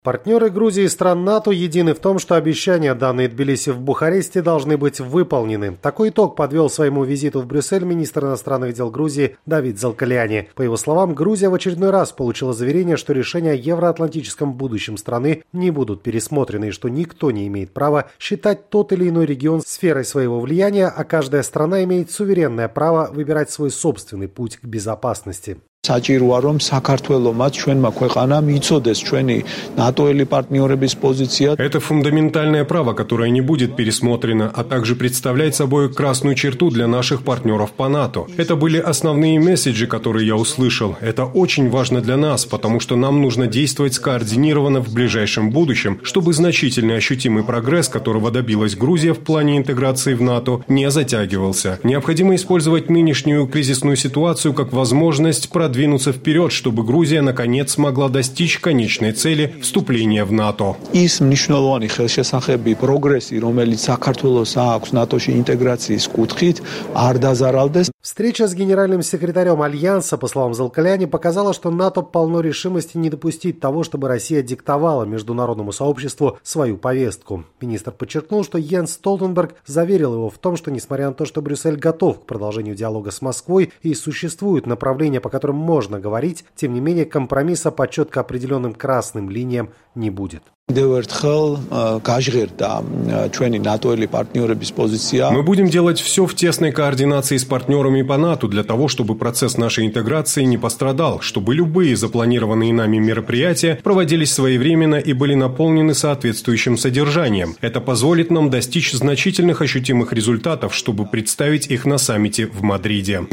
Партнеры Грузии и стран НАТО едины в том, что обещания, данные Тбилиси в Бухаресте, должны быть выполнены. Такой итог подвел своему визиту в Брюссель министр иностранных дел Грузии Давид Залкаляни. По его словам, Грузия в очередной раз получила заверение, что решения о евроатлантическом будущем страны не будут пересмотрены и что никто не имеет права считать тот или иной регион сферой своего влияния, а каждая страна имеет суверенное право выбирать свой собственный путь к безопасности. საჭიროა რომ საქართველოს ჩვენმა ქვეყანამ იცოდეს ჩვენი ნატოელი პარტნიორების პოზიცია. Это фундаментальное право, которое не будет пересмотрено, а также представляет собой красную черту для наших партнеров по НАТО. Это были основные месседжи, которые я услышал. Это очень важно для нас, потому что нам нужно действовать скоординированно в ближайшем будущем, чтобы значительный ощутимый прогресс, которого добилась Грузия в плане интеграции в НАТО, не затягивался. Необходимо использовать нынешнюю кризисную ситуацию как возможность продвинуться вперед, чтобы Грузия наконец смогла достичь конечной цели вступления в НАТО. Ის მნიშვნელოვანი ხელშესახები პროგრესი, რომელიც საქართველოს აქვს ნატოში ინტეგრაციის კუთხით, არ დაზარალდეს. Встреча с генеральным секретарем Альянса, по словам Залкаляни, показала, что НАТО полно решимости не допустить того, чтобы Россия диктовала международному сообществу свою повестку. Министр подчеркнул, что Йенс Столтенберг заверил его в том, что несмотря на то, что Брюссель готов к продолжению диалога с Москвой и существуют направления, по которым можно говорить, тем не менее компромисса по четко определенным красным линиям не будет. Мы будем делать все в тесной координации с партнерами по НАТО для того, чтобы процесс нашей интеграции не пострадал, чтобы любые запланированные нами мероприятия проводились своевременно и были наполнены соответствующим содержанием. Это позволит нам достичь значительных ощутимых результатов, чтобы представить их на саммите в Мадриде.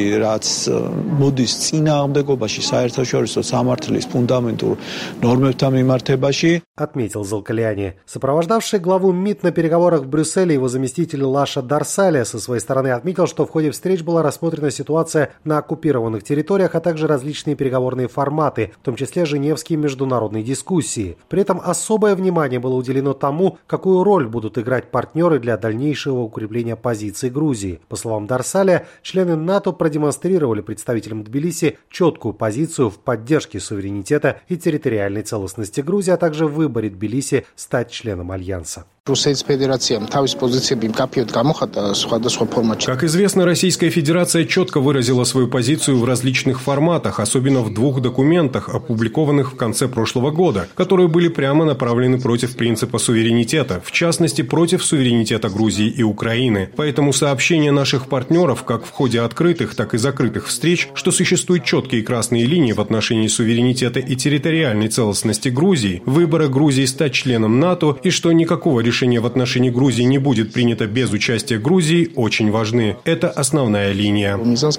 Отметил Залкаляни. Сопровождавший главу МИД на переговорах в Брюсселе его заместитель Лаша Дарсалия со своей стороны отметил, что в ходе встреч была рассмотрена ситуация на оккупированных территориях, а также различные переговорные форматы, в том числе женевские международные дискуссии. При этом особое внимание было уделено тому, какую роль будут играть партнеры для дальнейшего укрепления позиций Грузии. По словам Дарсалия, члены НАТО продемонстрировали представителям Тбилиси четкую позицию в поддержке суверенитета и территориальной целостности Грузии, а также в выборе Тбилиси стать членом Альянса. Как известно, Российская Федерация четко выразила свою позицию в различных форматах, особенно в 2 документах, опубликованных в конце прошлого года, которые были прямо направлены против принципа суверенитета, в частности, против суверенитета Грузии и Украины. Поэтому сообщения наших партнеров, как в ходе открытых, так и закрытых встреч, что существуют четкие красные линии в отношении суверенитета и территориальной целостности Грузии, выбора Грузии стать членом НАТО и что никакого решения в отношении Грузии не будет принято без участия Грузии, очень важны. Это основная линия.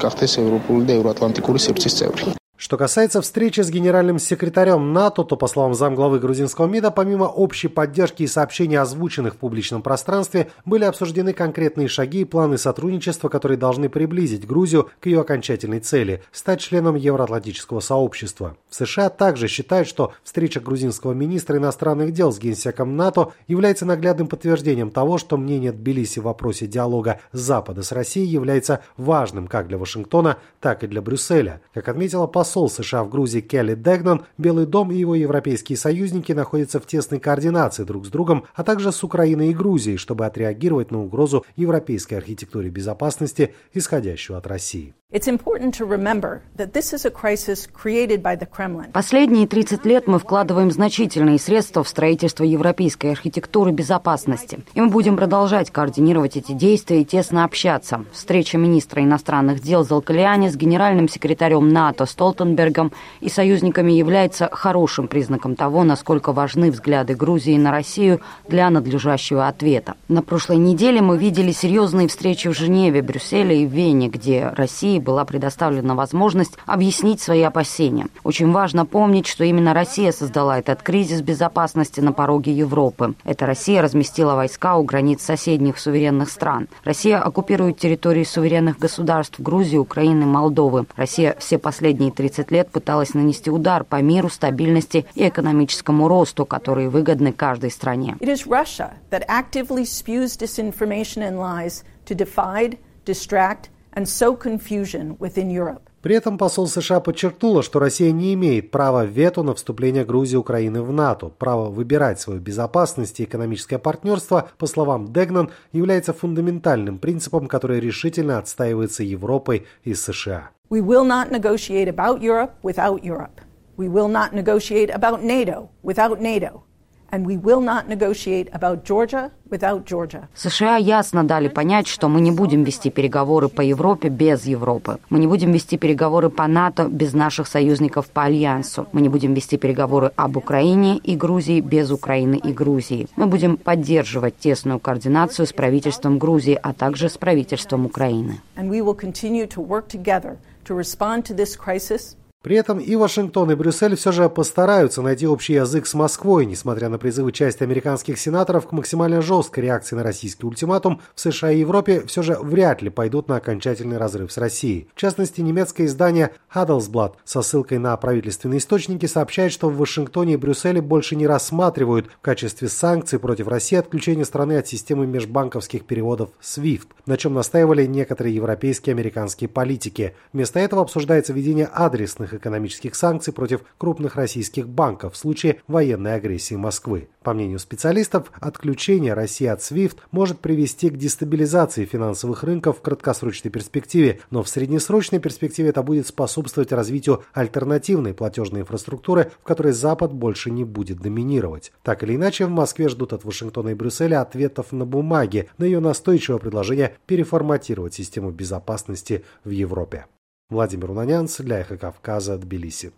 Что касается встречи с генеральным секретарем НАТО, то, по словам замглавы грузинского МИДа, помимо общей поддержки и сообщений, озвученных в публичном пространстве, были обсуждены конкретные шаги и планы сотрудничества, которые должны приблизить Грузию к ее окончательной цели – стать членом евроатлантического сообщества. В США также считают, что встреча грузинского министра иностранных дел с генсеком НАТО является наглядным подтверждением того, что мнение Тбилиси в вопросе диалога Запада с Россией является важным как для Вашингтона, так и для Брюсселя. Как отметила посол США в Грузии Келли Дэгнон, Белый дом и его европейские союзники находятся в тесной координации друг с другом, а также с Украиной и Грузией, чтобы отреагировать на угрозу европейской архитектуре безопасности, исходящую от России. Последние 30 лет мы вкладываем значительные средства в строительство европейской архитектуры безопасности. И мы будем продолжать координировать эти действия и тесно общаться. Встреча министра иностранных дел Залкаляни с генеральным секретарем НАТО Столтенбергом и союзниками является хорошим признаком того, насколько важны взгляды Грузии на Россию для надлежащего ответа. На прошлой неделе мы видели серьезные встречи в Женеве, Брюсселе и Вене, где России была предоставлена возможность объяснить свои опасения. Очень важно помнить, что именно Россия создала этот кризис безопасности на пороге Европы. Эта Россия разместила войска у границ соседних суверенных стран. Россия оккупирует территории суверенных государств Грузии, Украины, Молдовы. Россия все последние 30 лет пыталась нанести удар по миру, стабильности и экономическому росту, которые выгодны каждой стране. And sow confusion within Europe. При этом посол США подчеркнула, что Россия не имеет права вето на вступление Грузии и Украины в НАТО. Право выбирать свою безопасность и экономическое партнерство, по словам Дегнан, является фундаментальным принципом, который решительно отстаивается Европой и США. We will not negotiate about Europe without Europe. We will not negotiate about NATO without NATO. And we will not negotiate about Georgia without Georgia. США ясно дали понять, что мы не будем вести переговоры по Европе без Европы. Мы не будем вести переговоры по НАТО без наших союзников по Альянсу. Мы не будем вести переговоры об Украине и Грузии без Украины и Грузии. Мы будем поддерживать тесную координацию с правительством Грузии, а также с правительством Украины. And we will continue to work together to respond to this crisis. При этом и Вашингтон, и Брюссель все же постараются найти общий язык с Москвой, несмотря на призывы части американских сенаторов к максимально жесткой реакции на российский ультиматум. В США и Европе все же вряд ли пойдут на окончательный разрыв с Россией. В частности, немецкое издание Handelsblatt со ссылкой на правительственные источники сообщает, что в Вашингтоне и Брюсселе больше не рассматривают в качестве санкций против России отключение страны от системы межбанковских переводов SWIFT, на чем настаивали некоторые европейские и американские политики. Вместо этого обсуждается введение адресных экономических санкций против крупных российских банков в случае военной агрессии Москвы. По мнению специалистов, отключение России от SWIFT может привести к дестабилизации финансовых рынков в краткосрочной перспективе, но в среднесрочной перспективе это будет способствовать развитию альтернативной платежной инфраструктуры, в которой Запад больше не будет доминировать. Так или иначе, в Москве ждут от Вашингтона и Брюсселя ответов на бумаге на ее настойчивое предложение переформатировать систему безопасности в Европе. Владимир Унанянц для Эхо Кавказа, Тбилиси.